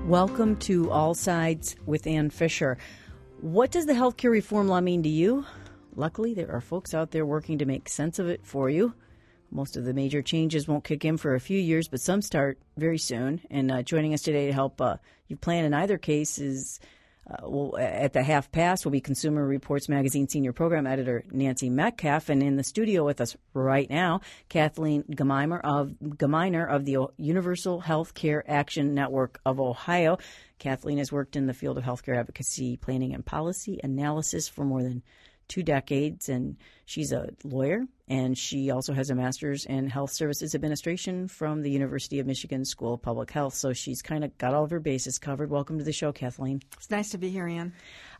Welcome to All Sides with Ann Fisher. What does the healthcare reform law mean to you? Luckily, there are folks out there working to make sense of it for you. Most of the major changes won't kick in for a few years, but some start very soon. And joining us today to help you plan in either case is, at the half past will be Consumer Reports Magazine Senior Program Editor Nancy Metcalf. And in the studio with us right now, Kathleen Gemeiner of the Universal Health Care Action Network of Ohio. Kathleen has worked in the field of healthcare advocacy, planning, and policy analysis for more than 2 decades, and she's a lawyer, and she also has a master's in health services administration from the University of Michigan School of Public Health. So she's kind of got all of her bases covered. Welcome to the show, Kathleen. It's nice to be here, Ann.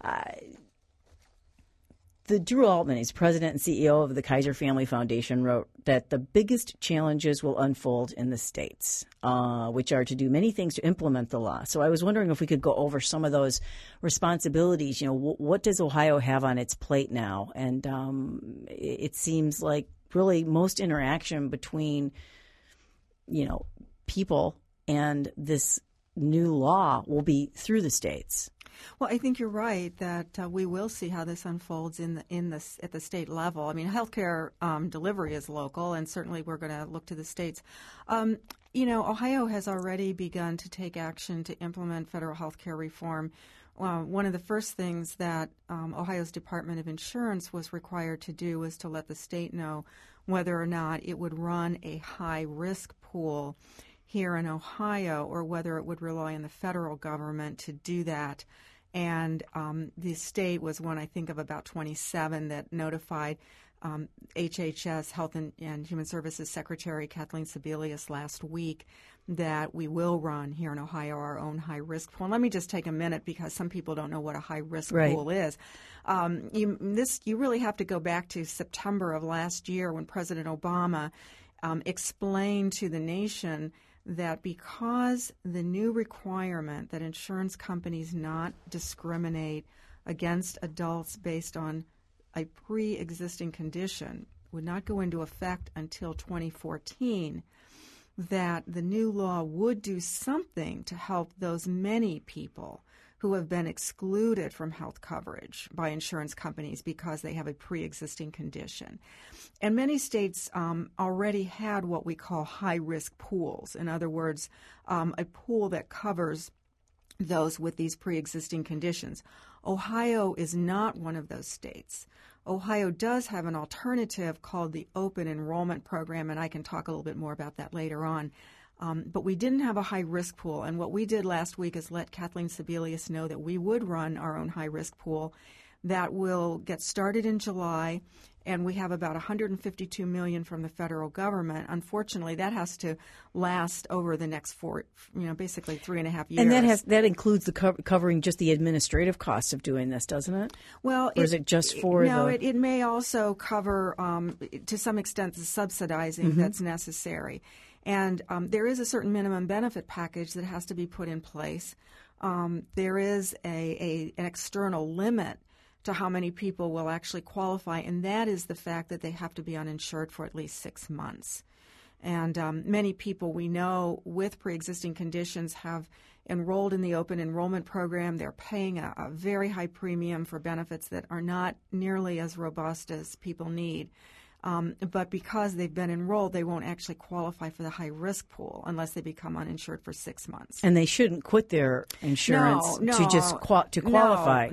Drew Altman is president and CEO of the Kaiser Family Foundation, wrote that the biggest challenges will unfold in the states, which are to do many things to implement the law. So I was wondering if we could go over some of those responsibilities. You know, what does Ohio have on its plate now? And it seems like really most interaction between, people and this new law will be through the states. Well, I think you're right that we will see how this unfolds at the state level. I mean, healthcare delivery is local, and certainly we're going to look to the states. Ohio has already begun to take action to implement federal healthcare reform. One of the first things that Ohio's Department of Insurance was required to do was to let the state know whether or not it would run a high-risk pool here in Ohio, or whether it would rely on the federal government to do that. And the state was one, I think, of about 27 that notified HHS, Health and Human Services Secretary Kathleen Sebelius last week that we will run here in Ohio our own high-risk pool. And let me just take a minute because some people don't know what a high-risk pool is. You really have to go back to September of last year when President Obama explained to the nation that because the new requirement that insurance companies not discriminate against adults based on a pre-existing condition would not go into effect until 2014, that the new law would do something to help those many people who have been excluded from health coverage by insurance companies because they have a pre-existing condition. And many states already had what we call high-risk pools. In other words, a pool that covers those with these pre-existing conditions. Ohio is not one of those states. Ohio does have an alternative called the Open Enrollment Program, and I can talk a little bit more about that later on. But we didn't have a high-risk pool, and what we did last week is let Kathleen Sebelius know that we would run our own high-risk pool. That will get started in July, and we have about $152 million from the federal government. Unfortunately, that has to last over the next basically 3.5 years. And that includes covering just the administrative costs of doing this, doesn't it? Well, or is it just for it may also cover, to some extent, the subsidizing that's necessary. And there is a certain minimum benefit package that has to be put in place. There is an external limit to how many people will actually qualify, and that is the fact that they have to be uninsured for at least 6 months. And many people we know with pre-existing conditions have enrolled in the open enrollment program. They're paying a very high premium for benefits that are not nearly as robust as people need. But because they've been enrolled, they won't actually qualify for the high-risk pool unless they become uninsured for 6 months. And they shouldn't quit their insurance to qualify.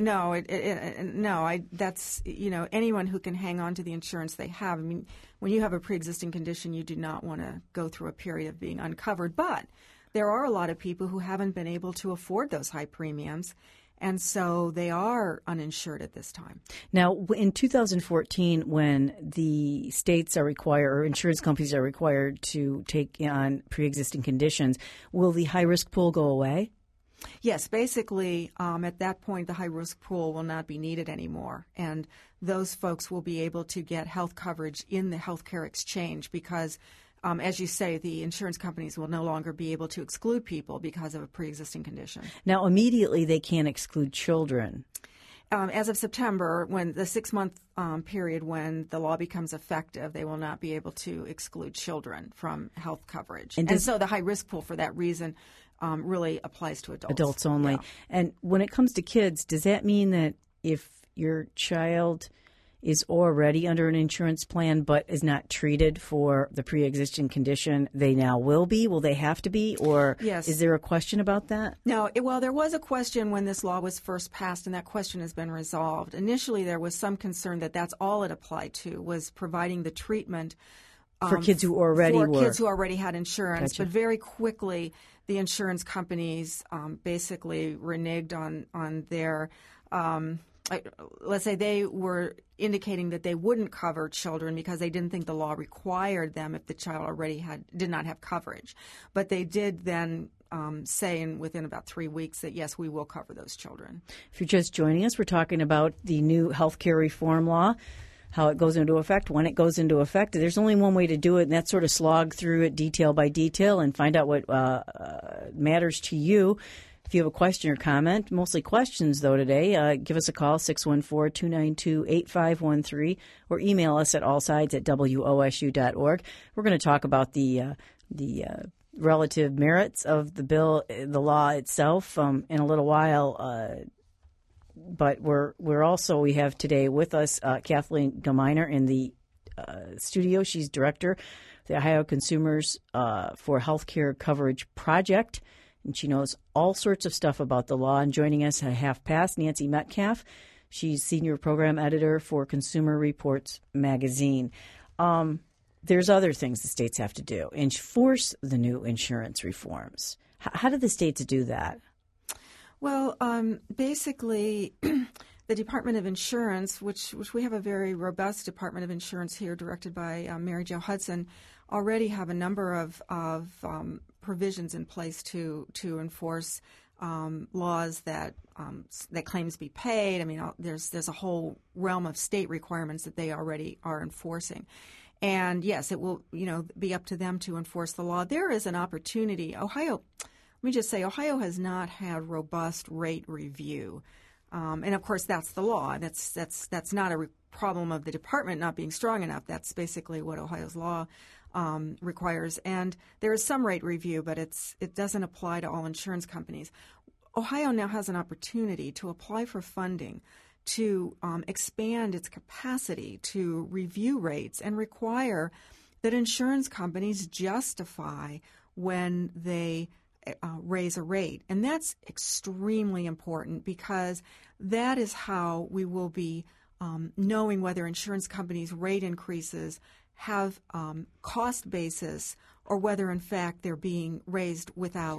That's anyone who can hang on to the insurance they have. I mean, when you have a pre-existing condition, you do not want to go through a period of being uncovered. But there are a lot of people who haven't been able to afford those high premiums. And so they are uninsured at this time. Now, in 2014, when the states are required, or insurance companies are required to take on pre-existing conditions, will the high-risk pool go away? Yes, basically, at that point, the high-risk pool will not be needed anymore. And those folks will be able to get health coverage in the healthcare exchange because as you say, the insurance companies will no longer be able to exclude people because of a pre-existing condition. Now, immediately they can't exclude children. as of September, when the 6-month period when the law becomes effective, they will not be able to exclude children from health coverage. And so the high risk pool for that reason really applies to adults. Adults only. Yeah. And when it comes to kids, does that mean that if your child is already under an insurance plan but is not treated for the pre-existing condition, they now will be? Will they have to be? Or Yes. Is there a question about that? No, well, there was a question when this law was first passed, and that question has been resolved. Initially, there was some concern that that's all it applied to, was providing the treatment For kids who already for were. kids who already had insurance. Gotcha. But very quickly, the insurance companies basically reneged on their let's say they were indicating that they wouldn't cover children because they didn't think the law required them if the child already did not have coverage. But they did then say within about 3 weeks that, yes, we will cover those children. If you're just joining us, we're talking about the new health care reform law, how it goes into effect, when it goes into effect. There's only one way to do it, and that's sort of slog through it detail by detail and find out what matters to you. If you have a question or comment, mostly questions, though, today, give us a call, 614-292-8513, or email us at allsides@wosu.org. We're going to talk about the relative merits of the bill, the law itself, in a little while. But we have today with us Kathleen Gilminer in the studio. She's director of the Ohio Consumers for Healthcare Coverage Project. And she knows all sorts of stuff about the law. And joining us at 5:30, Nancy Metcalf. She's senior program editor for Consumer Reports magazine. There's other things the states have to do. Enforce the new insurance reforms. How do the states do that? Well, basically, the Department of Insurance, which we have a very robust Department of Insurance here, directed by Mary Jo Hudson, already have a number of provisions in place to enforce laws that claims be paid. I mean, there's a whole realm of state requirements that they already are enforcing. And yes, it will be up to them to enforce the law. There is an opportunity. Ohio has not had robust rate review. And of course, that's the law. That's not a problem of the department not being strong enough. That's basically what Ohio's law requires. And there is some rate review, but it doesn't apply to all insurance companies. Ohio now has an opportunity to apply for funding to expand its capacity to review rates and require that insurance companies justify when they raise a rate. And that's extremely important because that is how we will be knowing whether insurance companies' rate increases have cost basis or whether, in fact, they're being raised without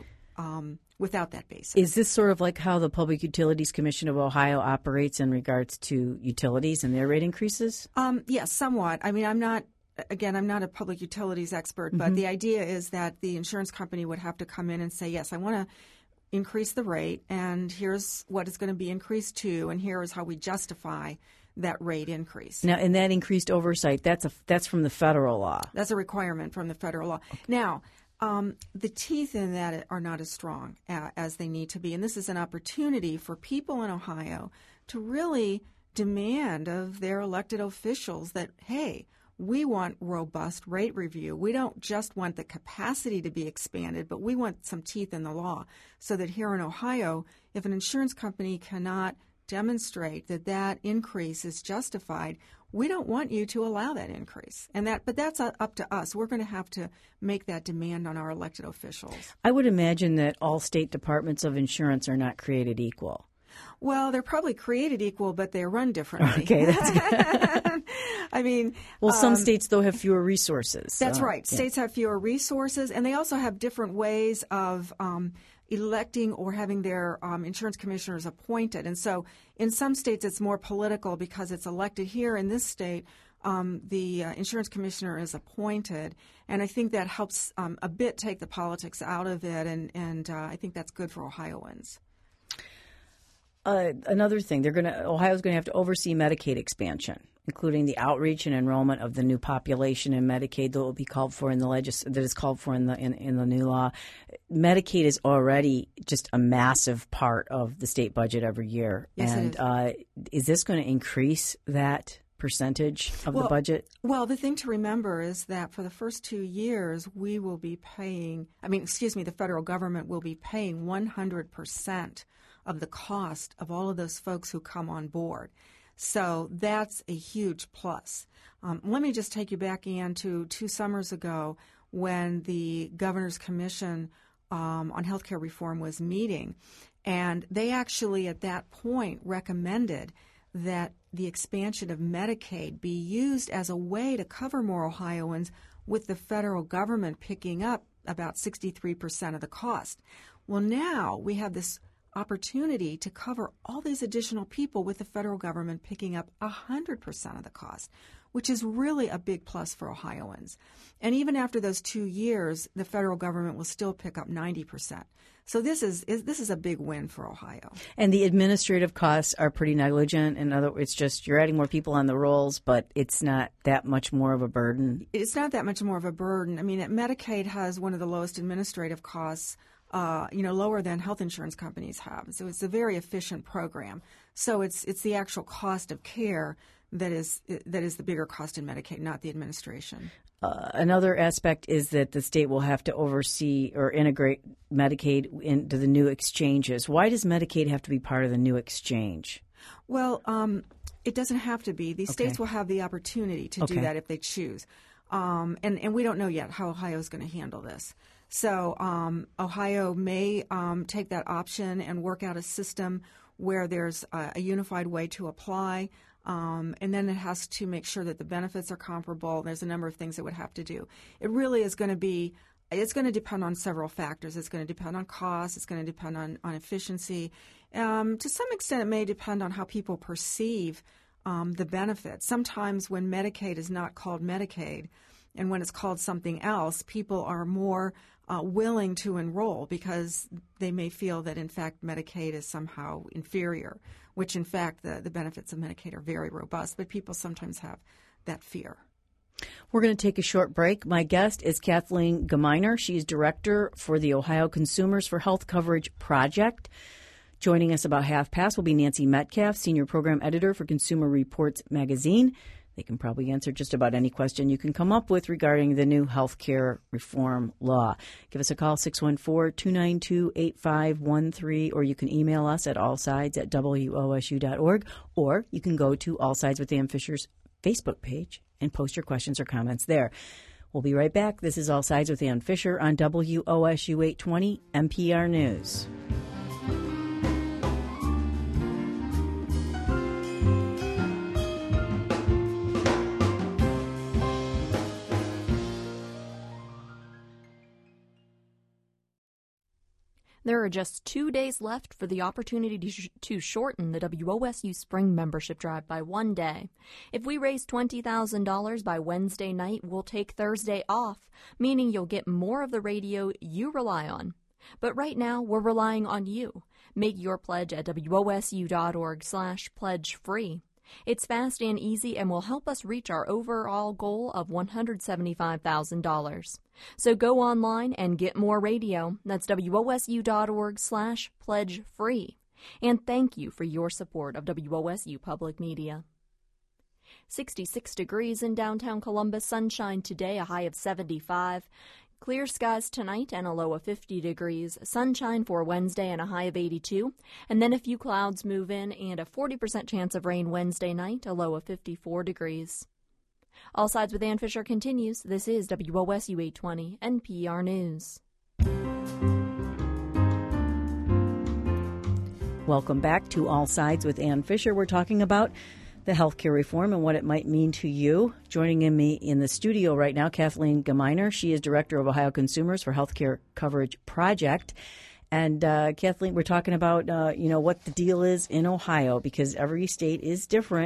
that basis. Is this sort of like how the Public Utilities Commission of Ohio operates in regards to utilities and their rate increases? Yes, somewhat. I mean, I'm not a public utilities expert, but the idea is that the insurance company would have to come in and say, yes, I want to increase the rate, and here's what it's going to be increased to, and here is how we justify that rate increase. Now, and that increased oversight, that's from the federal law. That's a requirement from the federal law. Okay. Now, the teeth in that are not as strong as they need to be, and this is an opportunity for people in Ohio to really demand of their elected officials that, hey, we want robust rate review. We don't just want the capacity to be expanded, but we want some teeth in the law so that here in Ohio, if an insurance company cannot demonstrate that increase is justified, we don't want you to allow that increase. But that's up to us. We're going to have to make that demand on our elected officials. I would imagine that all state departments of insurance are not created equal. Well, they're probably created equal, but they run differently. Okay, that's good. I mean, some states, though, have fewer resources. That's right. Yeah. States have fewer resources, and they also have different ways of electing or having their insurance commissioners appointed. And so in some states, it's more political because it's elected. Here in this state, the insurance commissioner is appointed, and I think that helps a bit take the politics out of it, and I think that's good for Ohioans. Another thing, Ohio's going to have to oversee Medicaid expansion. including the outreach and enrollment of the new population in Medicaid that will be called for in the that is called for in the new law. Medicaid is already just a massive part of the state budget every year. Yes, and is this going to increase that percentage of the budget? Well, the thing to remember is that for the first 2 years, we will be paying, the federal government will be paying 100% of the cost of all of those folks who come on board. So that's a huge plus. Let me just take you back, Ian, to 2 summers ago when the Governor's Commission on Healthcare Reform was meeting. And they actually at that point recommended that the expansion of Medicaid be used as a way to cover more Ohioans, with the federal government picking up about 63% of the cost. Well, now we have this opportunity to cover all these additional people with the federal government picking up 100% of the cost, which is really a big plus for Ohioans. And even after those 2 years, the federal government will still pick up 90%. So this is a big win for Ohio. And the administrative costs are pretty negligent. In other words, it's just you're adding more people on the rolls, but it's not that much more of a burden. It's not that much more of a burden. I mean, Medicaid has one of the lowest administrative costs, lower than health insurance companies have. So it's a very efficient program. So it's the actual cost of care that is the bigger cost in Medicaid, not the administration. Another aspect is that the state will have to oversee or integrate Medicaid into the new exchanges. Why does Medicaid have to be part of the new exchange? Well, it doesn't have to be. These states will have the opportunity to do that if they choose. And we don't know yet how Ohio is going to handle this. So Ohio may take that option and work out a system where there's a unified way to apply. And then it has to make sure that the benefits are comparable. There's a number of things it would have to do. It really is going to be – it's going to depend on several factors. It's going to depend on cost. It's going to depend on efficiency. To some extent, it may depend on how people perceive the benefits. Sometimes when Medicaid is not called Medicaid and when it's called something else, people are more willing to enroll because they may feel that, in fact, Medicaid is somehow inferior, which, in fact, the benefits of Medicaid are very robust, but people sometimes have that fear. We're going to take a short break. My guest is Kathleen Gemeiner. She's director for the Ohio Consumers for Health Coverage Project. Joining us about 5:30 will be Nancy Metcalf, senior program editor for Consumer Reports magazine. They can probably answer just about any question you can come up with regarding the new health care reform law. Give us a call, 614-292-8513, or you can email us at allsides@wosu.org, or you can go to All Sides with Ann Fisher's Facebook page and post your questions or comments there. We'll be right back. This is All Sides with Ann Fisher on WOSU 820 NPR News. There are just 2 days left for the opportunity to shorten the WOSU Spring Membership Drive by 1 day. If we raise $20,000 by Wednesday night, we'll take Thursday off, meaning you'll get more of the radio you rely on. But right now, we're relying on you. Make your pledge at wosu.org/pledge-free. It's fast and easy and will help us reach our overall goal of $175,000. So go online and get more radio. That's wosu.org/pledge-free. And thank you for your support of WOSU Public Media. 66 degrees in downtown Columbus, sunshine today, a high of 75. Clear skies tonight and a low of 50 degrees. Sunshine for Wednesday and a high of 82. And then a few clouds move in and a 40% chance of rain Wednesday night, a low of 54 degrees. All Sides with Ann Fisher continues. This is WOSU 820 NPR News. Welcome back to All Sides with Ann Fisher. We're talking about the healthcare reform and what it might mean to you. Joining me in the studio right now, Kathleen Gemeiner. She is director of Ohio Consumers for Healthcare Coverage Project. And Kathleen, we're talking about what the deal is in Ohio, because every state is different.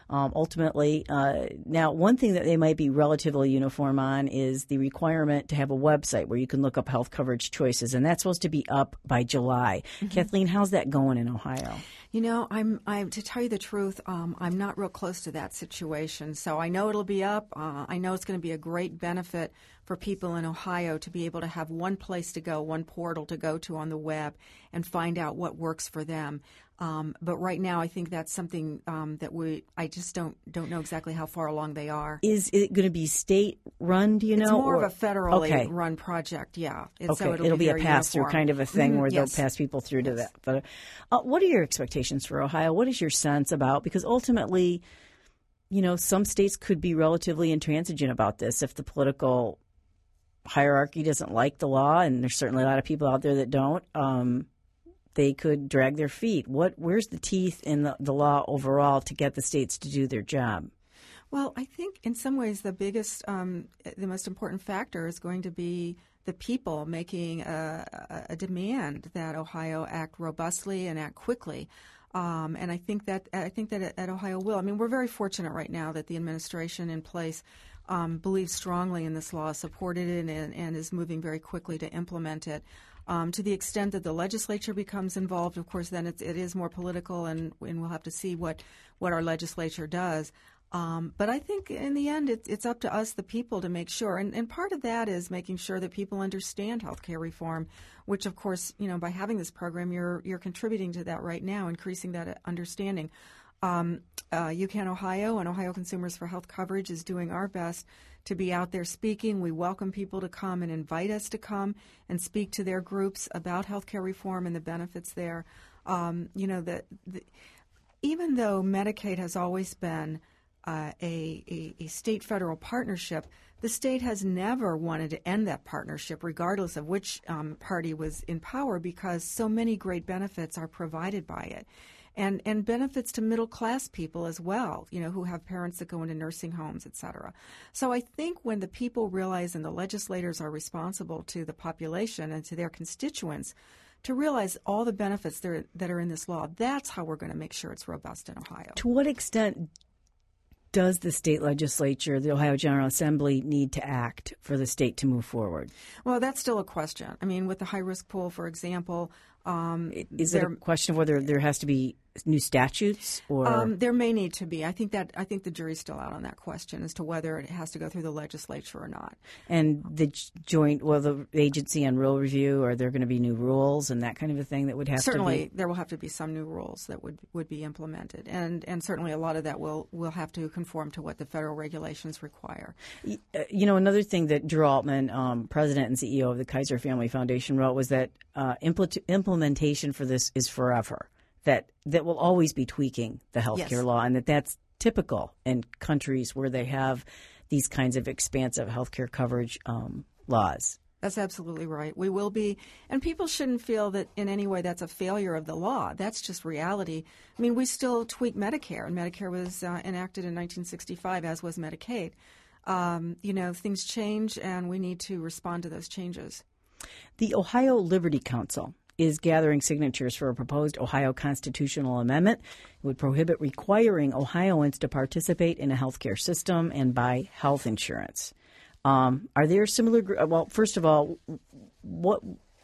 Ultimately, now one thing that they might be relatively uniform on is the requirement to have a website where you can look up health coverage choices, and that's supposed to be up by July. Kathleen, how's that going in Ohio? You know, I'm to tell you the truth, I'm not real close to that situation. So I know it'll be up. I know it's going to be a great benefit for people in Ohio to be able to have one place to go, one portal to go to on the web and find out what works for them. But right now, I think that's something that I just don't know exactly how far along they are. Is it going to be state run? Do you know? It's more of a federally run project. Yeah. So it'll be a pass through kind of a thing where they'll pass people through to that. But what are your expectations for Ohio? What is your sense about? Because ultimately, you know, some states could be relatively intransigent about this if the political hierarchy doesn't like the law, and there's certainly a lot of people out there that don't. They could drag their feet. Where's the teeth in the law overall to get the states to do their job? Well, I think in some ways the biggest, the most important factor is going to be the people making a demand that Ohio act robustly and act quickly. And I think that at Ohio will. I mean, we're very fortunate right now that the administration in place believes strongly in this law, supported it, and is moving very quickly to implement it. To the extent that the legislature becomes involved, of course, then it is more political, and we'll have to see what our legislature does. But I think in the end, it's up to us, the people, to make sure. And part of that is making sure that people understand health care reform, which, of course, you know, by having this program, you're contributing to that right now, increasing that understanding. UCAN Ohio and Ohio Consumers for Health Coverage is doing our best to be out there speaking. We welcome people to come and invite us to come and speak to their groups about healthcare reform and the benefits there. You know, even though Medicaid has always been a state-federal partnership, the state has never wanted to end that partnership, regardless of which party was in power, because so many great benefits are provided by it. And benefits to middle-class people as well, you know, who have parents that go into nursing homes, et cetera. So I think when the people realize, and the legislators are responsible to the population and to their constituents, to realize all the benefits that are in this law, that's how we're going to make sure it's robust in Ohio. To what extent does the state legislature, the Ohio General Assembly, need to act for the state to move forward? Well, that's still a question. I mean, with the high-risk pool, for example, is it a question of whether there has to be new statutes, or there may need to be? I think the jury's still out on that question as to whether it has to go through the legislature or not. And the the agency on rule review, are there going to be new rules and that kind of a thing that would have certainly to be? There will have to be some new rules that would be implemented, and certainly a lot of that will have to conform to what the federal regulations require. You know, another thing that Drew Altman, president and CEO of the Kaiser Family Foundation, wrote was that implementation for this is forever. That will always be tweaking the healthcare law, and that's typical in countries where they have these kinds of expansive healthcare coverage laws. That's absolutely right. We will be, and people shouldn't feel that in any way that's a failure of the law. That's just reality. I mean, we still tweak Medicare, and Medicare was enacted in 1965, as was Medicaid. You know, things change, and we need to respond to those changes. The Ohio Liberty Council is gathering signatures for a proposed Ohio constitutional amendment. It would prohibit requiring Ohioans to participate in a healthcare system and buy health insurance. Are there similar? Well, first of all, what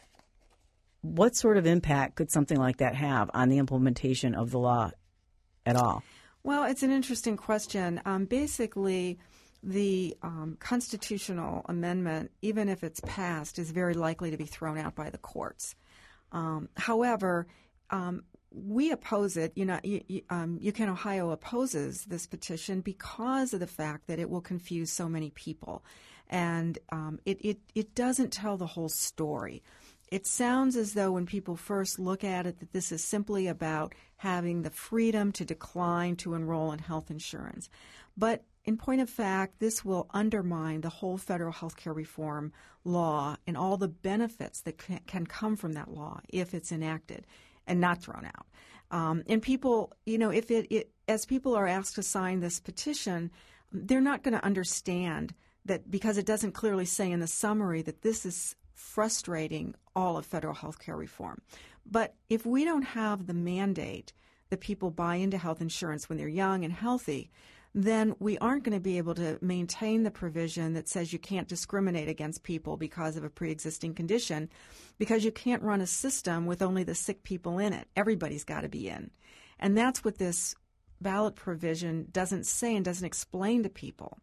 sort of impact could something like that have on the implementation of the law at all? Well, it's an interesting question. Basically, the constitutional amendment, even if it's passed, is very likely to be thrown out by the courts. However, we oppose it. You know, UCAN Ohio opposes this petition because of the fact that it will confuse so many people, and it doesn't tell the whole story. It sounds as though when people first look at it that this is simply about having the freedom to decline to enroll in health insurance. But in point of fact, this will undermine the whole federal health care reform law and all the benefits that can come from that law if it's enacted and not thrown out. And people, you know, if as people are asked to sign this petition, they're not going to understand that, because it doesn't clearly say in the summary that this is frustrating all of federal health care reform. But if we don't have the mandate that people buy into health insurance when they're young and healthy, then we aren't going to be able to maintain the provision that says you can't discriminate against people because of a pre-existing condition, because you can't run a system with only the sick people in it. Everybody's got to be in. And that's what this ballot provision doesn't say and doesn't explain to people.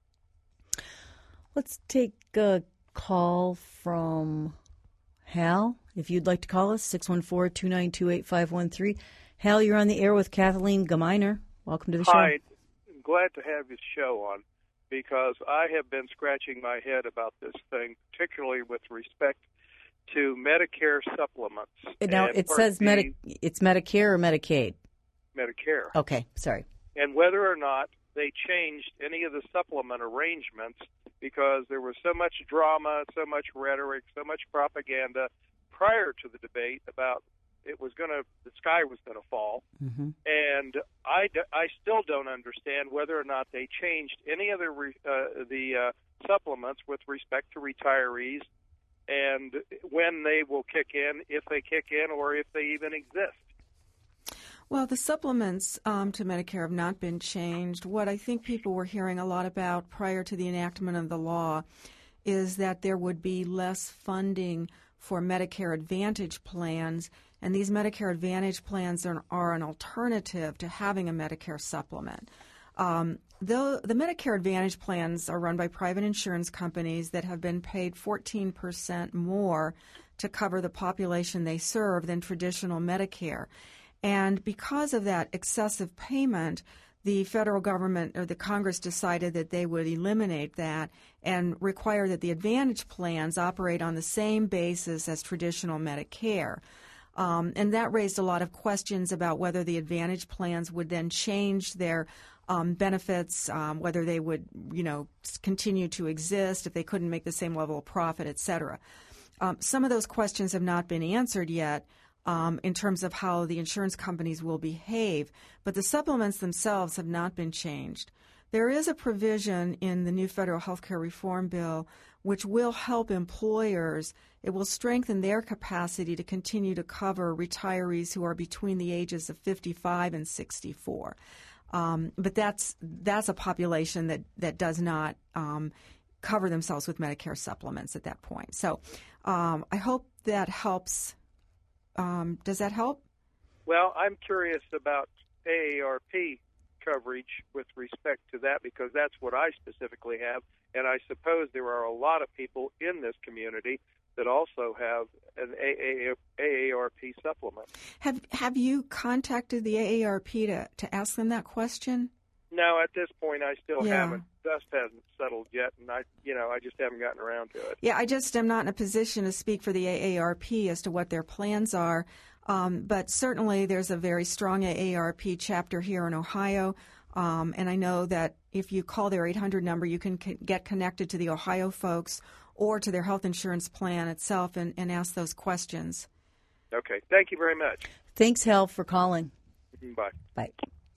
Let's take a call from Hal. If you'd like to call us, 614-292-8513. Hal, you're on the air with Kathleen Gemeiner. Welcome to the show. Hi. Glad to have this show on because I have been scratching my head about this thing, particularly with respect to Medicare supplements. Now, it says it's Medicare or Medicaid? Medicare. Okay, sorry. And whether or not they changed any of the supplement arrangements because there was so much drama, so much rhetoric, so much propaganda prior to the debate about the sky was going to fall. Mm-hmm. And I still don't understand whether or not they changed any of the supplements with respect to retirees and when they will kick in, if they kick in, or if they even exist. Well, the supplements to Medicare have not been changed. What I think people were hearing a lot about prior to the enactment of the law is that there would be less funding for Medicare Advantage plans, and these Medicare Advantage plans are an alternative to having a Medicare supplement. The Medicare Advantage plans are run by private insurance companies that have been paid 14% more to cover the population they serve than traditional Medicare. And because of that excessive payment, the federal government or the Congress decided that they would eliminate that and require that the Advantage plans operate on the same basis as traditional Medicare. And that raised a lot of questions about whether the Advantage plans would then change their benefits, whether they would, continue to exist if they couldn't make the same level of profit, et cetera. Some of those questions have not been answered yet. In terms of how the insurance companies will behave, but the supplements themselves have not been changed. There is a provision in the new federal health care reform bill which will help employers. It will strengthen their capacity to continue to cover retirees who are between the ages of 55 and 64. But that's a population that does not cover themselves with Medicare supplements at that point. So I hope that helps. Does that help? Well, I'm curious about AARP coverage with respect to that because that's what I specifically have, and I suppose there are a lot of people in this community that also have an AARP supplement. Have you contacted the AARP to ask them that question? No, at this point I still haven't. Dust hasn't settled yet, and I just haven't gotten around to it. Yeah, I just am not in a position to speak for the AARP as to what their plans are, but certainly there's a very strong AARP chapter here in Ohio, and I know that if you call their 800 number, you can get connected to the Ohio folks or to their health insurance plan itself and ask those questions. Okay. Thank you very much. Thanks, Hal, for calling. Bye. Bye.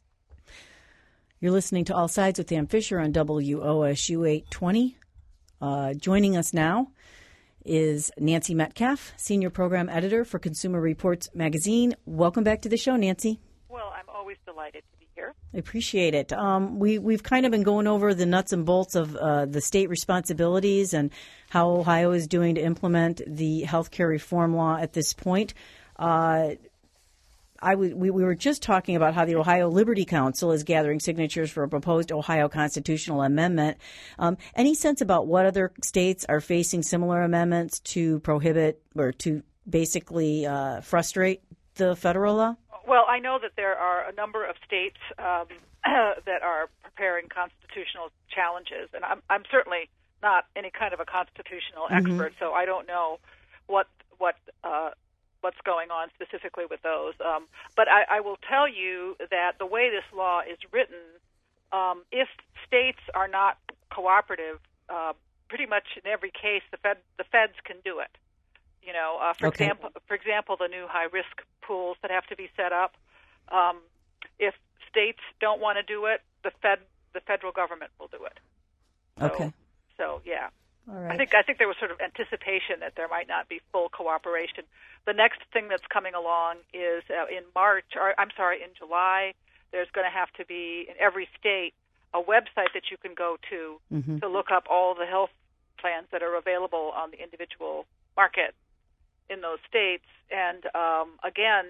You're listening to All Sides with Dan Fisher on WOSU 820. Joining us now is Nancy Metcalf, Senior Program Editor for Consumer Reports Magazine. Welcome back to the show, Nancy. Well, I'm always delighted to be here. I appreciate it. We've kind of been going over the nuts and bolts of the state responsibilities and how Ohio is doing to implement the health care reform law at this point. We were just talking about how the Ohio Liberty Council is gathering signatures for a proposed Ohio constitutional amendment. Any sense about what other states are facing similar amendments to prohibit or to basically frustrate the federal law? Well, I know that there are a number of states that are preparing constitutional challenges, and I'm certainly not any kind of a constitutional expert, so I don't know what's going on specifically with those. But I will tell you that the way this law is written, if states are not cooperative, pretty much in every case, the feds can do it. For example, the new high-risk pools that have to be set up. If states don't want to do it, the federal government will do it. Okay. So yeah. All right. I think there was sort of anticipation that there might not be full cooperation. The next thing that's coming along is in July, there's going to have to be in every state a website that you can go to look up all the health plans that are available on the individual market in those states. And again,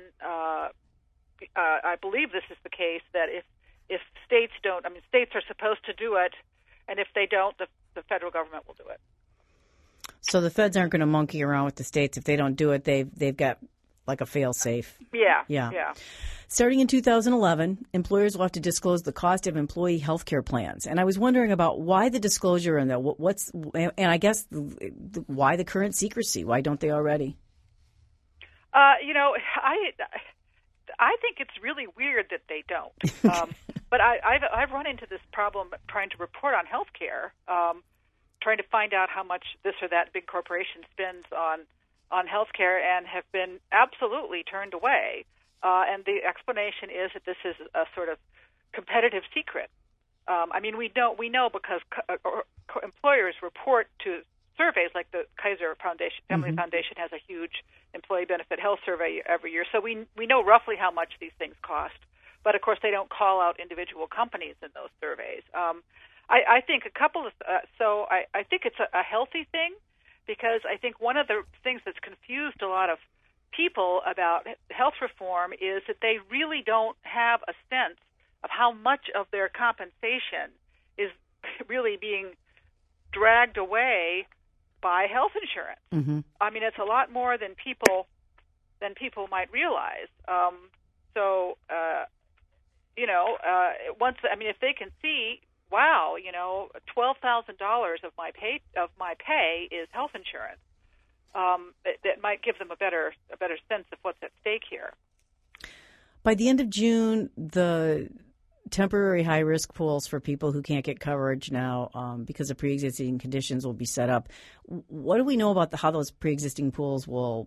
I believe this is the case that if states don't, states are supposed to do it, and if they don't, the federal government will do it. So the feds aren't going to monkey around with the states. If they don't do it, they've got like a fail-safe. Yeah. Starting in 2011, employers will have to disclose the cost of employee health care plans. And I was wondering about why the disclosure and I guess why the current secrecy? Why don't they already? I think it's really weird that they don't. But I've run into this problem trying to report on health care, trying to find out how much this or that big corporation spends on health care, and have been absolutely turned away. And the explanation is that this is a sort of competitive secret. We know because employers report to surveys, like the Kaiser Foundation, Family Foundation has a huge employee benefit health survey every year, so we know roughly how much these things cost. But of course, they don't call out individual companies in those surveys. I think I think it's a healthy thing, because I think one of the things that's confused a lot of people about health reform is that they really don't have a sense of how much of their compensation is really being dragged away by health insurance. It's a lot more than people might realize. If they can see, wow, $12,000 of my pay is health insurance, that might give them a better sense of what's at stake here. By the end of June, the temporary high-risk pools for people who can't get coverage now because of pre-existing conditions will be set up. What do we know about how those pre-existing pools will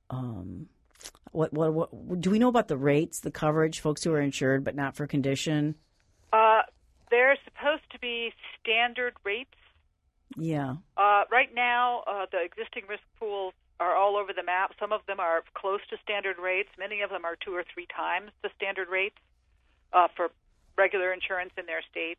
what do we know about the rates, the coverage, folks who are insured but not for condition? They're supposed to be standard rates. Yeah. Right now, the existing risk pools are all over the map. Some of them are close to standard rates. Many of them are 2 or 3 times the standard rates for regular insurance in their states.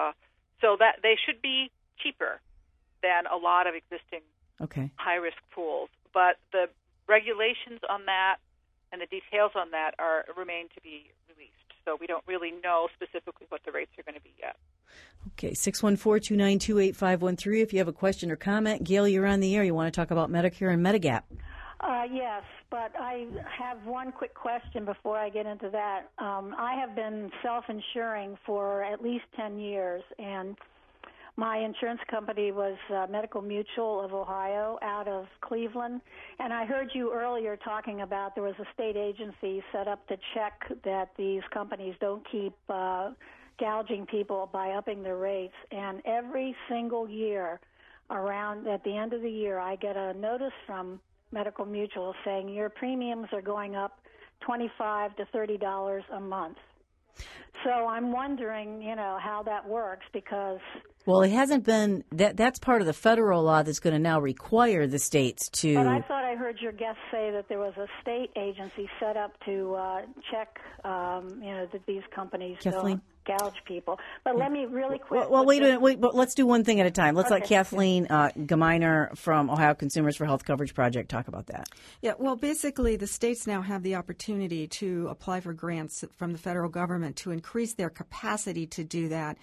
So that they should be cheaper than a lot of existing high-risk pools. But the regulations on that and the details on that remain to be released. So we don't really know specifically what the rates are going to be yet. Okay, 614-292-8513. If you have a question or comment, Gail, you're on the air. You want to talk about Medicare and Medigap? Yes, but I have one quick question before I get into that. I have been self-insuring for at least 10 years, and my insurance company was Medical Mutual of Ohio out of Cleveland. And I heard you earlier talking about there was a state agency set up to check that these companies don't keep gouging people by upping their rates. And every single year around at the end of the year, I get a notice from Medical Mutual saying your premiums are going up $25 to $30 a month. So I'm wondering, how that works, because... Well, it hasn't been that's part of the federal law that's going to now require the states to... But I thought I heard your guest say that there was a state agency set up to check, that these companies don't gouge people. But let me really quick... Well, wait a minute. But let's do one thing at a time. Let's let Kathleen Gemeiner from Ohio Consumers for Health Coverage Project talk about that. Yeah, well, basically, the states now have the opportunity to apply for grants from the federal government to increase their capacity to do that.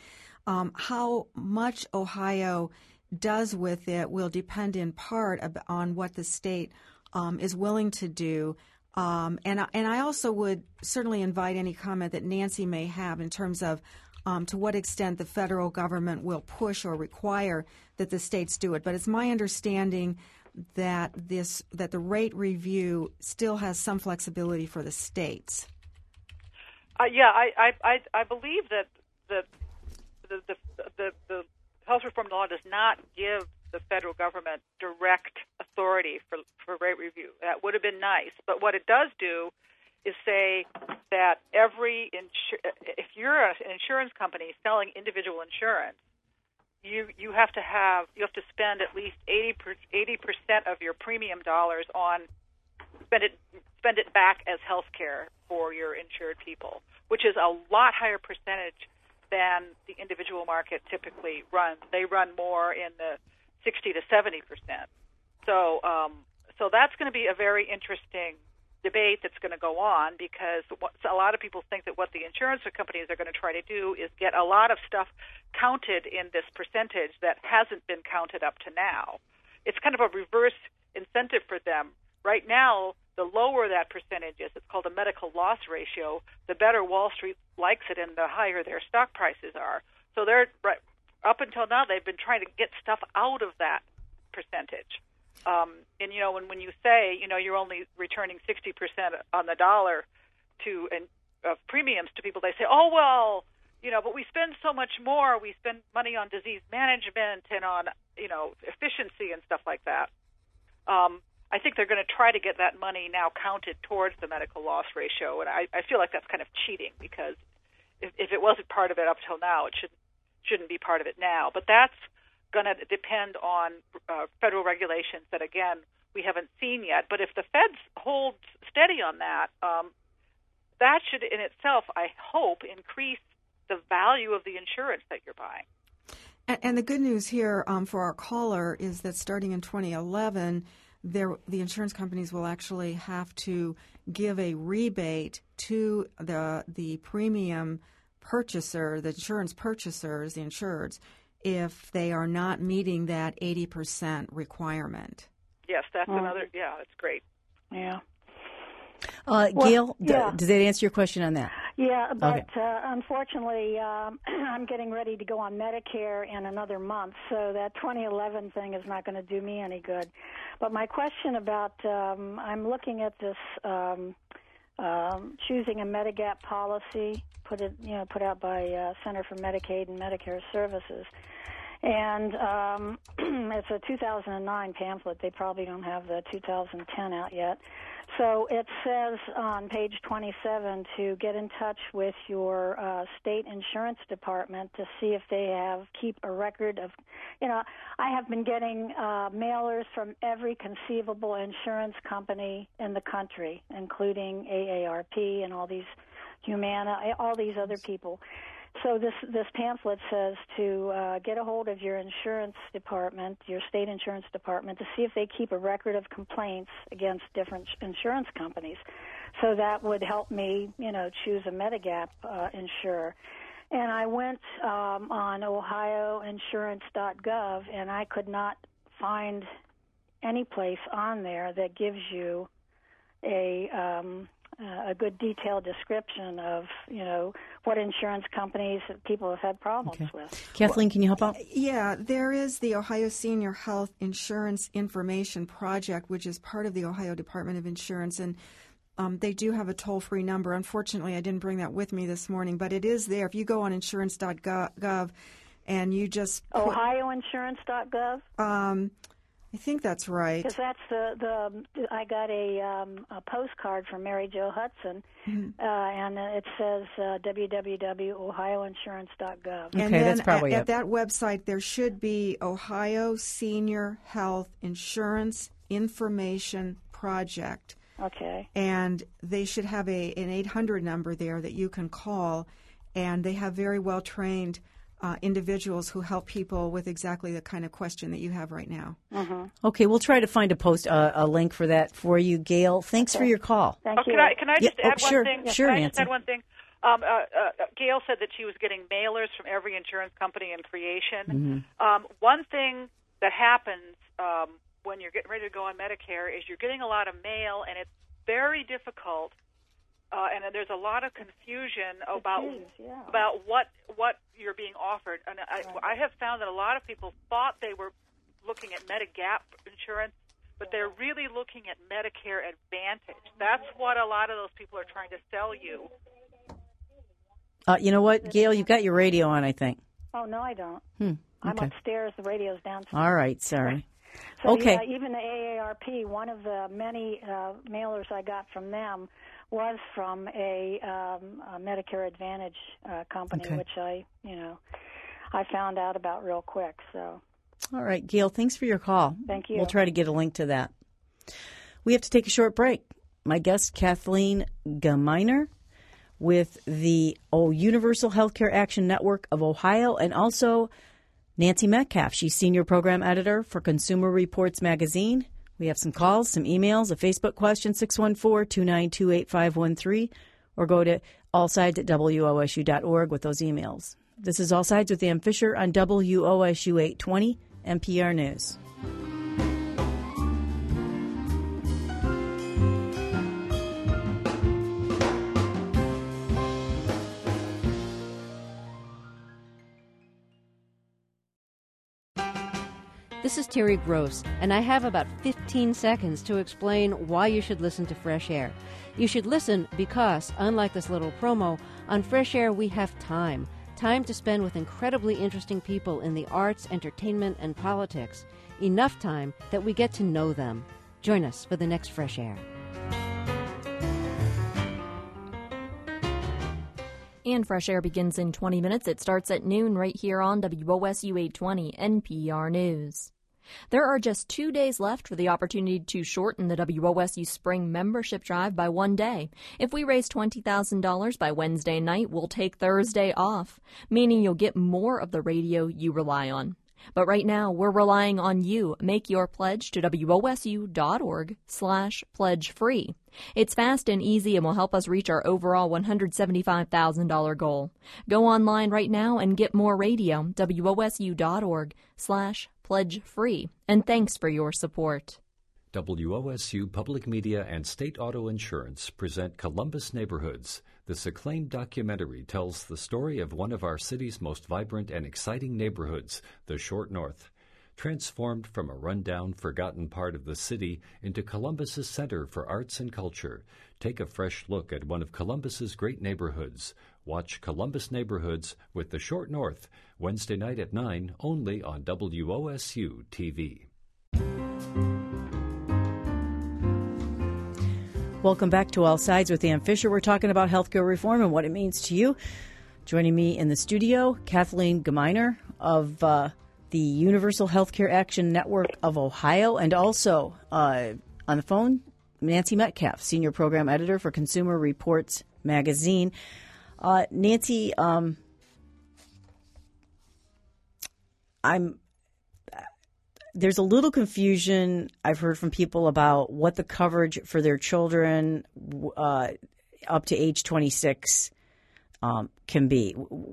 How much Ohio does with it will depend in part on what the state is willing to do. And I also would certainly invite any comment that Nancy may have in terms of to what extent the federal government will push or require that the states do it. But it's my understanding that the rate review still has some flexibility for the states. I believe that the health reform law does not give the federal government direct authority for rate review. That would have been nice, but what it does do is say that if you're an insurance company selling individual insurance, you have to spend at least 80% of your premium dollars on spend it back as health care for your insured people, which is a lot higher percentage than the individual market typically runs. They run more in the 60 to 70%. So that's going to be a very interesting debate that's going to go on, because a lot of people think that what the insurance companies are going to try to do is get a lot of stuff counted in this percentage that hasn't been counted up to now. It's kind of a reverse incentive for them. Right now, the lower that percentage is, it's called a medical loss ratio, the better Wall Street likes it and the higher their stock prices are. So up until now, they've been trying to get stuff out of that percentage. And when you say you're only returning 60% on the dollar of premiums to people, they say, oh well, but we spend so much more. We spend money on disease management and on efficiency and stuff like that. I think they're going to try to get that money now counted towards the medical loss ratio, and I feel like that's kind of cheating, because if it wasn't part of it up till now, it shouldn't be part of it now. But that's going to depend on federal regulations that, again, we haven't seen yet. But if the feds hold steady on that, that should in itself, I hope, increase the value of the insurance that you're buying. And the good news here for our caller is that starting in 2011, the insurance companies will actually have to give a rebate to the premium purchaser, the insurance purchasers, the insureds, if they are not meeting that 80% requirement. Yes, that's another. Yeah, that's great. Yeah. Gail, does that answer your question on that? Yeah, but okay. Unfortunately, I'm getting ready to go on Medicare in another month, so that 2011 thing is not going to do me any good. But my question about, I'm looking at this choosing a Medigap policy put out by Center for Medicaid and Medicare Services. And it's a 2009 pamphlet. They probably don't have the 2010 out yet. So it says on page 27 to get in touch with your state insurance department to see if they keep a record of, I have been getting mailers from every conceivable insurance company in the country, including AARP and all these Humana, all these other people. So this pamphlet says to get a hold of your insurance department, your state insurance department, to see if they keep a record of complaints against different insurance companies. So that would help me, choose a Medigap insurer. And I went on ohioinsurance.gov, and I could not find any place on there that gives you a good detailed description of, what insurance companies people have had problems with. Kathleen, can you help out? Yeah, there is the Ohio Senior Health Insurance Information Project, which is part of the Ohio Department of Insurance, and they do have a toll-free number. Unfortunately, I didn't bring that with me this morning, but it is there. If you go on insurance.gov and you just ohioinsurance.gov? I think that's right. Because that's I got a postcard from Mary Jo Hudson, and it says www.ohioinsurance.gov. Okay, and then that's probably at that website there should be Ohio Senior Health Insurance Information Project. Okay. And they should have an 800 number there that you can call, and they have very well trained individuals who help people with exactly the kind of question that you have right now. Mm-hmm. Okay, we'll try to find a link for that for you, Gail. Thanks for your call. Thank you. Can I just add one thing? Sure, Can I Nancy. just add one thing? Gail said that she was getting mailers from every insurance company in creation. Mm-hmm. One thing that happens when you're getting ready to go on Medicare is you're getting a lot of mail, and it's very difficult. And there's a lot of confusion about what you're being offered. And I have found that a lot of people thought they were looking at Medigap insurance, but they're really looking at Medicare Advantage. That's what a lot of those people are trying to sell you. You know what, Gail? You've got your radio on, I think. Oh, no, I don't. Okay. I'm upstairs. The radio's downstairs. All right, sorry. So, okay. Yeah, even the AARP, one of the many mailers I got from them was from a Medicare Advantage company, which I found out about real quick. So, All right, Gail, thanks for your call. Thank you. We'll try to get a link to that. We have to take a short break. My guest, Kathleen Gemeiner, with the Universal Healthcare Action Network of Ohio, and also Nancy Metcalf. She's Senior Program Editor for Consumer Reports Magazine. We have some calls, some emails, a Facebook question, 614-292-8513, or go to allsides@wosu.org with those emails. This is All Sides with Ann Fisher on WOSU 820 NPR News. This is Terry Gross, and I have about 15 seconds to explain why you should listen to Fresh Air. You should listen because, unlike this little promo, on Fresh Air we have time to spend with incredibly interesting people in the arts, entertainment, and politics. Enough time that we get to know them. Join us for the next Fresh Air. And Fresh Air begins in 20 minutes. It starts at noon right here on WOSU 820 NPR News. There are just 2 days left for the opportunity to shorten the WOSU Spring Membership Drive by 1 day. If we raise $20,000 by Wednesday night, we'll take Thursday off, meaning you'll get more of the radio you rely on. But right now, we're relying on you. Make your pledge to WOSU.org/pledge-free. It's fast and easy and will help us reach our overall $175,000 goal. Go online right now and get more radio, WOSU.org/pledge-free. And thanks for your support. WOSU Public Media and State Auto Insurance present Columbus Neighborhoods. This acclaimed documentary tells the story of one of our city's most vibrant and exciting neighborhoods, the Short North. Transformed from a rundown, forgotten part of the city into Columbus's center for arts and culture. Take a fresh look at one of Columbus's great neighborhoods. Watch Columbus Neighborhoods with the Short North, Wednesday night at 9, only on WOSU TV. Welcome back to All Sides with Ann Fisher. We're talking about healthcare reform and what it means to you. Joining me in the studio, Kathleen Gemeiner of the Universal Healthcare Action Network of Ohio, and also on the phone, Nancy Metcalf, Senior Program Editor for Consumer Reports Magazine. Nancy, there's a little confusion I've heard from people about what the coverage for their children up to age 26 can be.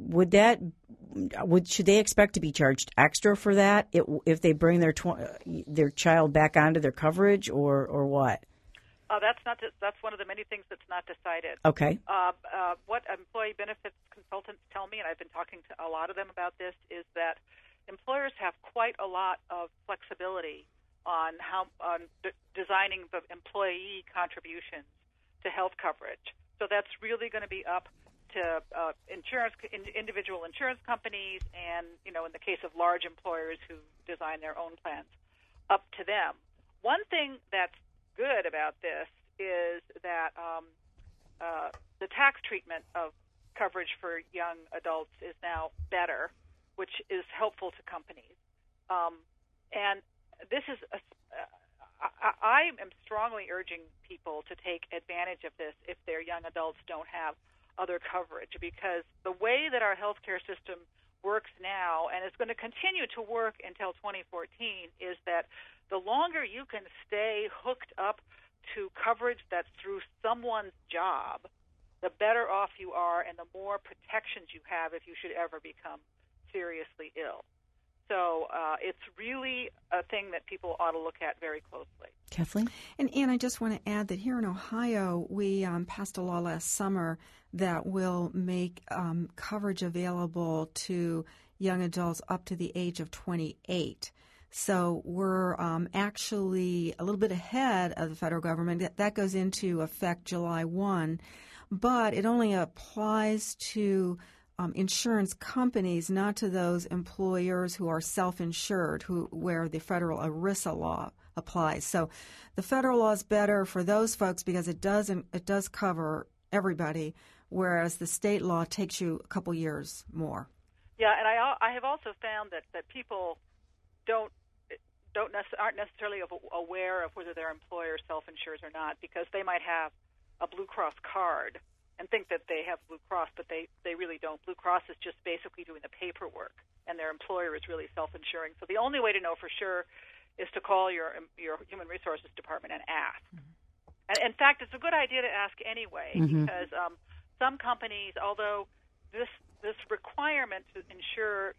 Should they expect to be charged extra for that if they bring their child back onto their coverage, or what? That's one of the many things that's not decided. Okay. What employee benefits consultants tell me, and I've been talking to a lot of them about this, is that employers have quite a lot of flexibility on designing the employee contributions to health coverage. So that's really going to be up to individual insurance companies, and in the case of large employers who design their own plans, up to them. One thing that's good about this is that the tax treatment of coverage for young adults is now better, which is helpful to companies. And this is I am strongly urging people to take advantage of this if their young adults don't have other coverage, because the way that our healthcare system works now, and it's going to continue to work until 2014, is that the longer you can stay hooked up to coverage that's through someone's job, the better off you are and the more protections you have if you should ever become seriously ill. So it's really a thing that people ought to look at very closely. Kathleen? And Ann, I just want to add that here in Ohio, we passed a law last summer that will make coverage available to young adults up to the age of 28. So we're actually a little bit ahead of the federal government. That goes into effect July 1, but it only applies to insurance companies, not to those employers who are self-insured, where the federal ERISA law applies. So the federal law is better for those folks because it does cover everybody, whereas the state law takes you a couple years more. Yeah, and I have also found that people aren't necessarily aware of whether their employer self-insures or not, because they might have a Blue Cross card and think that they have Blue Cross, but they really don't. Blue Cross is just basically doing the paperwork, and their employer is really self-insuring. So the only way to know for sure is to call your Human Resources Department and ask. Mm-hmm. And in fact, it's a good idea to ask anyway, because some companies, although this requirement to insure,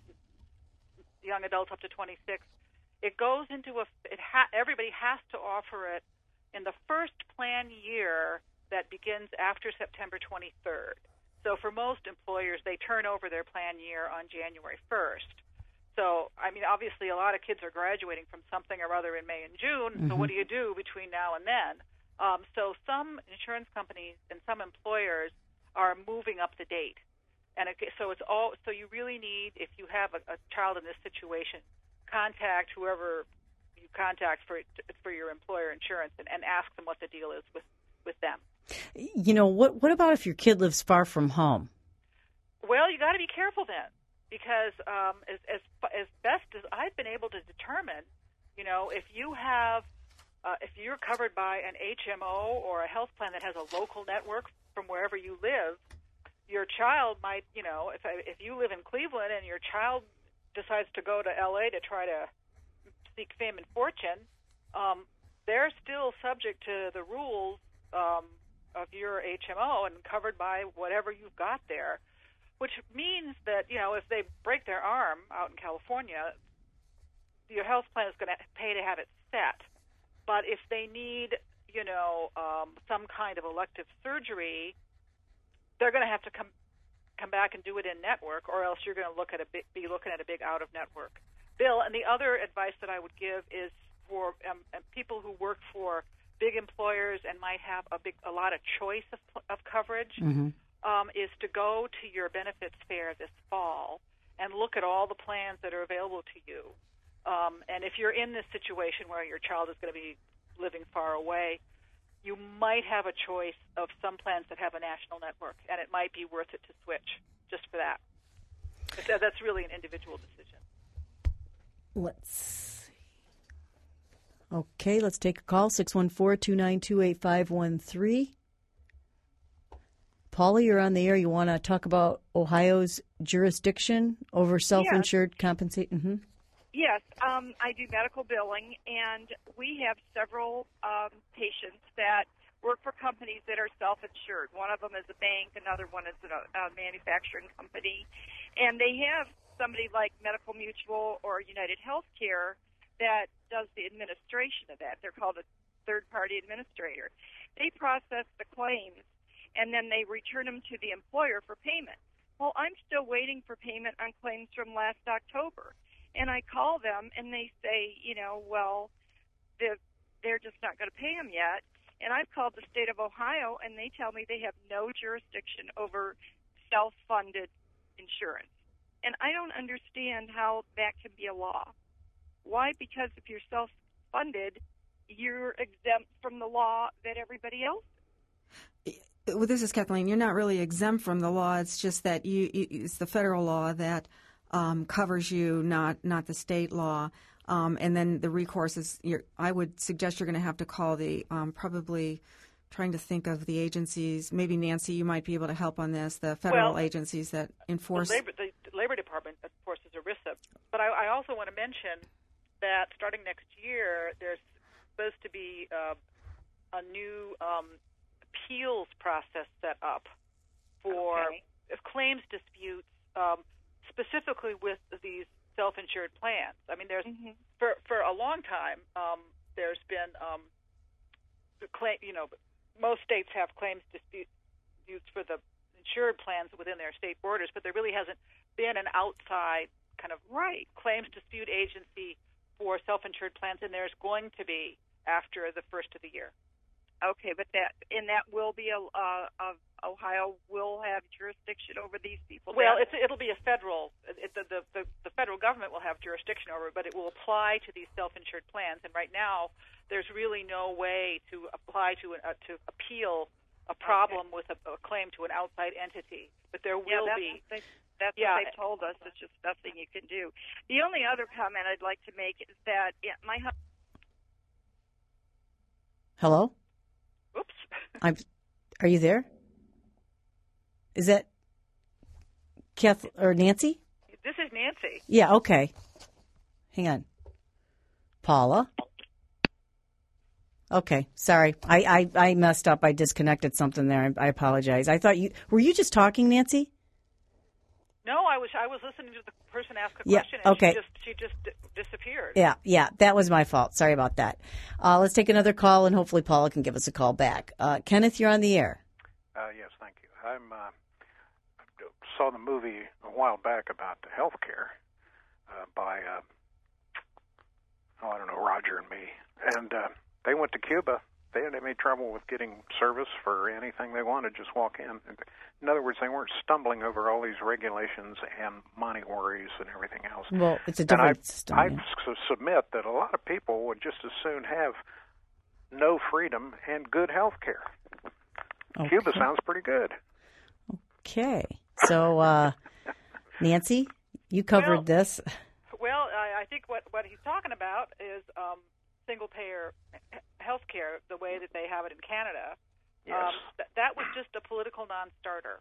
young adults up to 26, it goes into everybody has to offer it in the first plan year that begins after September 23rd. So for most employers, they turn over their plan year on January 1st. So, I mean, obviously a lot of kids are graduating from something or other in May and June, so what do you do between now and then? So some insurance companies and some employers are moving up the date. And so you really need, if you have a child in this situation, contact whoever you contact for your employer insurance and ask them what the deal is with them. What about if your kid lives far from home? Well, you got to be careful then, because as best as I've been able to determine, if you're covered by an HMO or a health plan that has a local network from wherever you live, your child might, if you live in Cleveland and your child decides to go to L.A. to try to seek fame and fortune, they're still subject to the rules of your HMO and covered by whatever you've got there, which means that, if they break their arm out in California, your health plan is going to pay to have it set. But if they need, some kind of elective surgery, they're going to have to come back and do it in network, or else you're going to be looking at a big out-of-network bill. And the other advice that I would give is for people who work for big employers and might have a lot of choice of coverage, is to go to your benefits fair this fall and look at all the plans that are available to you. And if you're in this situation where your child is going to be living far away, you might have a choice of some plans that have a national network, and it might be worth it to switch just for that. But that's really an individual decision. Let's see. Okay, let's take a call, 614-292-8513. Paula, you're on the air. You want to talk about Ohio's jurisdiction over self-insured compensation? Mm-hmm. Yes, I do medical billing, and we have several patients that work for companies that are self-insured. One of them is a bank, another one is a manufacturing company, and they have somebody like Medical Mutual or United Healthcare that does the administration of that. They're called a third-party administrator. They process the claims, and then they return them to the employer for payment. Well, I'm still waiting for payment on claims from last October. And I call them, and they say, they're just not going to pay them yet. And I've called the state of Ohio, and they tell me they have no jurisdiction over self-funded insurance. And I don't understand how that can be a law. Why? Because if you're self-funded, you're exempt from the law that everybody else is. Well, this is Kathleen. You're not really exempt from the law. It's just that it's the federal law that covers you, not the state law. And then the recourse is, I would suggest you're going to have to call the, probably trying to think of the agencies. Maybe, Nancy, you might be able to help on this, the federal agencies that enforce. The Labor Department enforces ERISA. But I also want to mention that starting next year, there's supposed to be a new appeals process set up for claims disputes, specifically with these self-insured plans. I mean, there's for a long time there's been the claim. Most states have claims disputes for the insured plans within their state borders, but there really hasn't been an outside kind of claims dispute agency for self-insured plans, and there's going to be after the first of the year. Okay, but that will be Ohio will have jurisdiction over these people. Well, it'll be a federal. The federal government will have jurisdiction over it, but it will apply to these self-insured plans. And right now, there's really no way to apply to appeal a problem with a claim to an outside entity. But there will be. That's what they've told us. It's just nothing you can do. The only other comment I'd like to make is that my husband. Hello? Oops. Are you there? Is that Kath or Nancy? This is Nancy. Yeah, okay. Hang on. Paula? Okay, sorry. I messed up. I disconnected something there. I apologize. I thought were you just talking, Nancy? No, I was listening to the person ask a question, and she just disappeared. Yeah, that was my fault. Sorry about that. Let's take another call, and hopefully Paula can give us a call back. Kenneth, you're on the air. Yes, thank you. I saw the movie a while back about health care by, I don't know, Roger and me. And they went to Cuba. They had made trouble with getting service for anything they wanted, just walk in. In other words, they weren't stumbling over all these regulations and money worries and everything else. Well, it's a different system. I submit that a lot of people would just as soon have no freedom and good health care. Okay. Cuba sounds pretty good. Okay. So, Nancy, you covered this. Well, I think what he's talking about is single-payer health care, the way that they have it in Canada. Yes. That was just a political non-starter.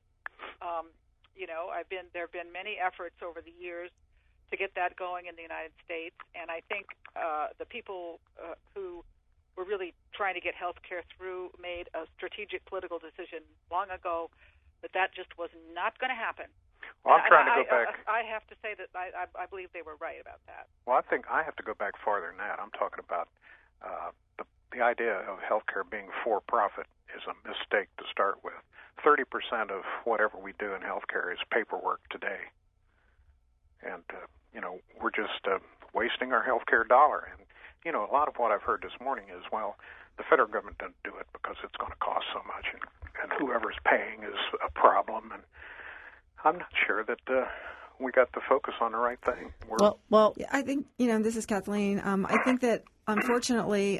There have been many efforts over the years to get that going in the United States, and I think the people who were really trying to get health care through made a strategic political decision long ago that just was not going to happen. Well, I'm trying to go back. I have to say that I believe they were right about that. Well, I think I have to go back farther than that. I'm talking about the idea of healthcare being for-profit is a mistake to start with. 30% of whatever we do in healthcare is paperwork today. And, we're just wasting our healthcare dollar. And, a lot of what I've heard this morning is, well, the federal government doesn't do it because it's going to cost so much, and whoever's paying is a problem. And I'm not sure that we got the focus on the right thing. Well, I think, this is Kathleen. I think that, unfortunately,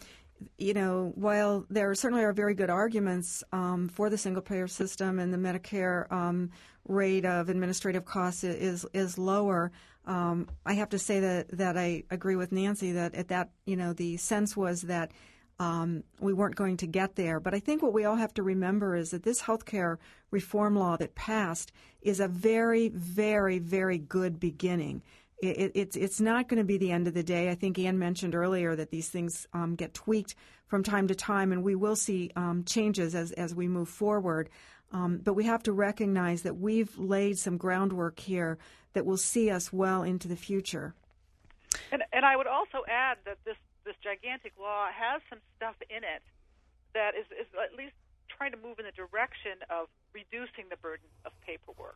while there certainly are very good arguments for the single-payer system and the Medicare rate of administrative costs is lower, I have to say that I agree with Nancy that the sense was that we weren't going to get there. But I think what we all have to remember is that this healthcare reform law that passed is a very, very, very good beginning. It's not going to be the end of the day. I think Ann mentioned earlier that these things get tweaked from time to time, and we will see changes as we move forward. But we have to recognize that we've laid some groundwork here that will see us well into the future. And I would also add that this gigantic law has some stuff in it that is at least trying to move in the direction of reducing the burden of paperwork.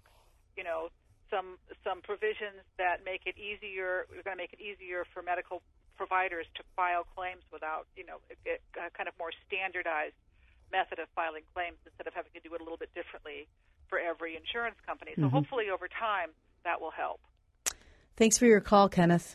Some provisions that make it easier. We're going to make it easier for medical providers to file claims without, a kind of more standardized method of filing claims instead of having to do it a little bit differently for every insurance company. So hopefully over time that will help. Thanks for your call, Kenneth.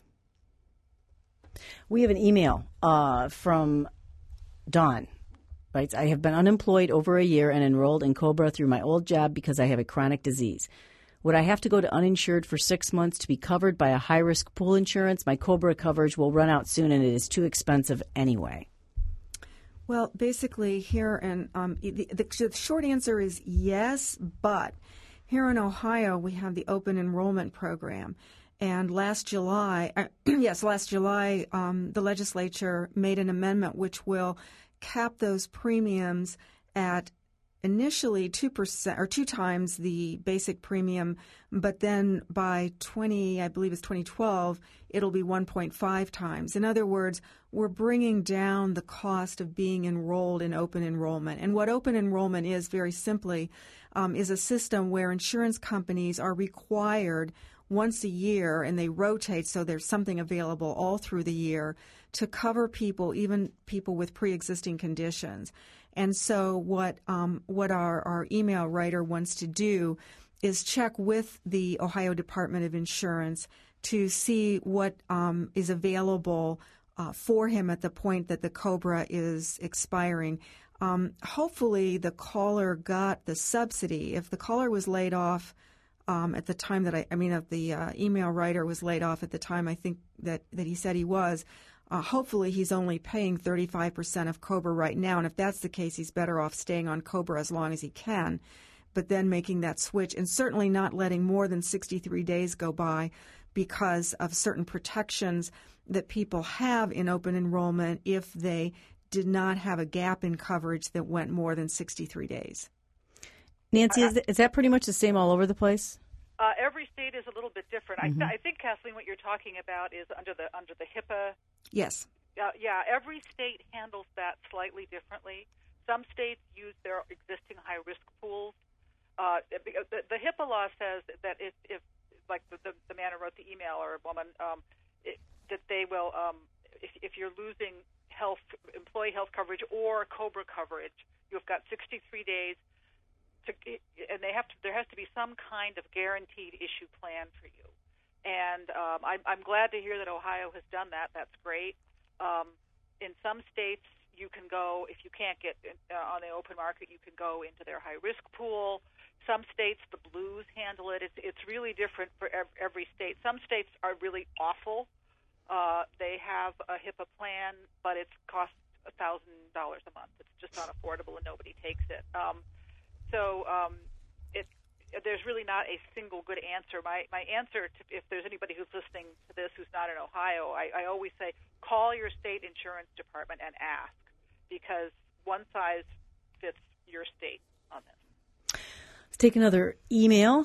We have an email from Dawn. Right? I have been unemployed over a year and enrolled in COBRA through my old job because I have a chronic disease. Would I have to go to uninsured for 6 months to be covered by a high-risk pool insurance? My COBRA coverage will run out soon, and it is too expensive anyway. Well, basically here, and the short answer is yes, but here in Ohio we have the open enrollment program. And last July, the legislature made an amendment which will cap those premiums at initially 2% or 2 times the basic premium, but then by 2012, it'll be 1.5 times. In other words, we're bringing down the cost of being enrolled in open enrollment. And what open enrollment is, very simply, is a system where insurance companies are required once a year, and they rotate so there's something available all through the year to cover people, even people with pre-existing conditions. And so what our email writer wants to do is check with the Ohio Department of Insurance to see what is available for him at the point that the COBRA is expiring. Hopefully the caller got the subsidy. If the caller was laid off at the time that the email writer was laid off at the time, I think that he said he was. Hopefully he's only paying 35% of COBRA right now, and if that's the case, he's better off staying on COBRA as long as he can, but then making that switch and certainly not letting more than 63 days go by because of certain protections that people have in open enrollment if they did not have a gap in coverage that went more than 63 days. Nancy, is that pretty much the same all over the place? Every state is a little bit different. Mm-hmm. I think, Kathleen, what you're talking about is under the HIPAA. Yes. Yeah, every state handles that slightly differently. Some states use their existing high-risk pools. The HIPAA law says that if like the man who wrote the email or a woman, that they will, if you're losing employee health coverage or COBRA coverage, you've got 63 days. And there has to be some kind of guaranteed issue plan for you. And I'm glad to hear that Ohio has done that. That's great. In some states, you can go, if you can't get on the open market, you can go into their high-risk pool. Some states, the Blues handle it. It's really different for every state. Some states are really awful. They have a HIPAA plan, but it costs $1,000 a month. It's just not affordable, and nobody takes it. So there's really not a single good answer. My answer, if there's anybody who's listening to this who's not in Ohio, I always say call your state insurance department and ask, because one size fits your state on this. Let's take another email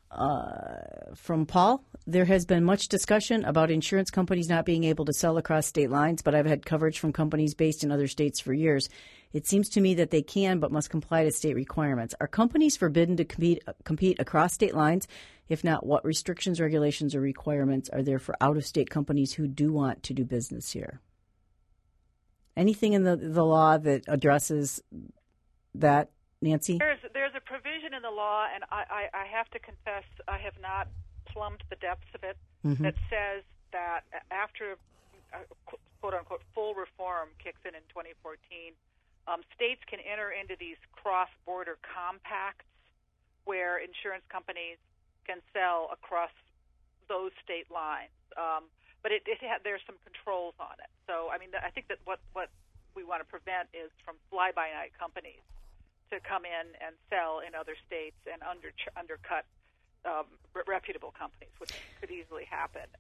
from Paul. There has been much discussion about insurance companies not being able to sell across state lines, but I've had coverage from companies based in other states for years. It seems to me that they can but must comply to state requirements. Are companies forbidden to compete across state lines? If not, what restrictions, regulations, or requirements are there for out-of-state companies who do want to do business here? Anything in the law that addresses that, Nancy? There's a provision in the law, and I have to confess I have not plumbed the depths of it, that says that after quote-unquote full reform kicks in 2014, states can enter into these cross-border compacts where insurance companies can sell across those state lines. But there's some controls on it. So, I mean, I think that what we want to prevent is from fly-by-night companies to come in and sell in other states and undercut reputable companies, which could easily happen.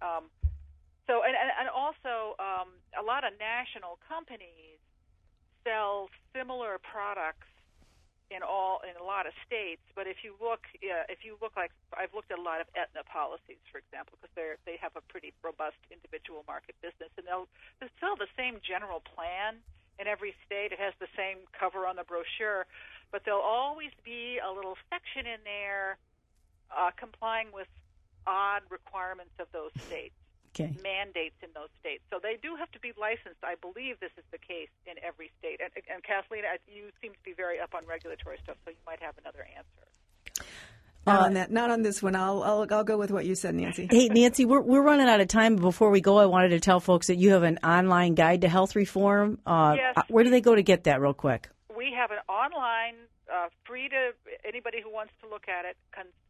And also a lot of national companies sell similar products in a lot of states. But if you look like I've looked at a lot of Aetna policies, for example, because they have a pretty robust individual market business, and they'll sell the same general plan in every state. It has the same cover on the brochure, but there'll always be a little section in there complying with odd requirements of those states. Okay. Mandates in those states. So they do have to be licensed. I believe this is the case in every state. And Kathleen, you seem to be very up on regulatory stuff, so you might have another answer. Not on this one. I'll go with what you said, Nancy. Hey, Nancy, we're running out of time. Before we go, I wanted to tell folks that you have an online guide to health reform. Yes. Where do they go to get that real quick? We have an online, free to anybody who wants to look at it,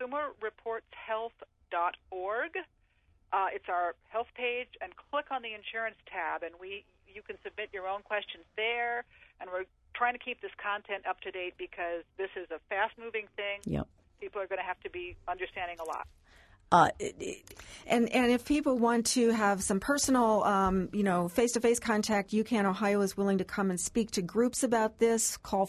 consumerreportshealth.org. It's our health page, and click on the insurance tab, and you can submit your own questions there. And we're trying to keep this content up to date because this is a fast-moving thing. Yep. People are going to have to be understanding a lot. And if people want to have some personal, face-to-face contact, UCAN Ohio is willing to come and speak to groups about this. Call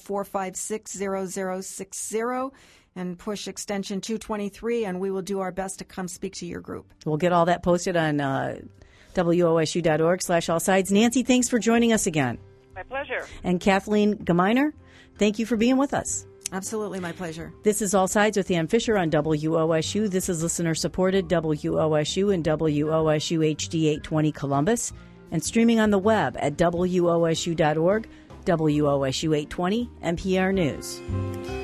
456-0060 and push extension 223, and we will do our best to come speak to your group. We'll get all that posted on wosu.org/allsides. Nancy, thanks for joining us again. My pleasure. And Kathleen Gemeiner, thank you for being with us. Absolutely, my pleasure. This is All Sides with Ann Fisher on WOSU. This is listener-supported WOSU and WOSU HD 820 Columbus, and streaming on the web at WOSU.org, WOSU 820, NPR News.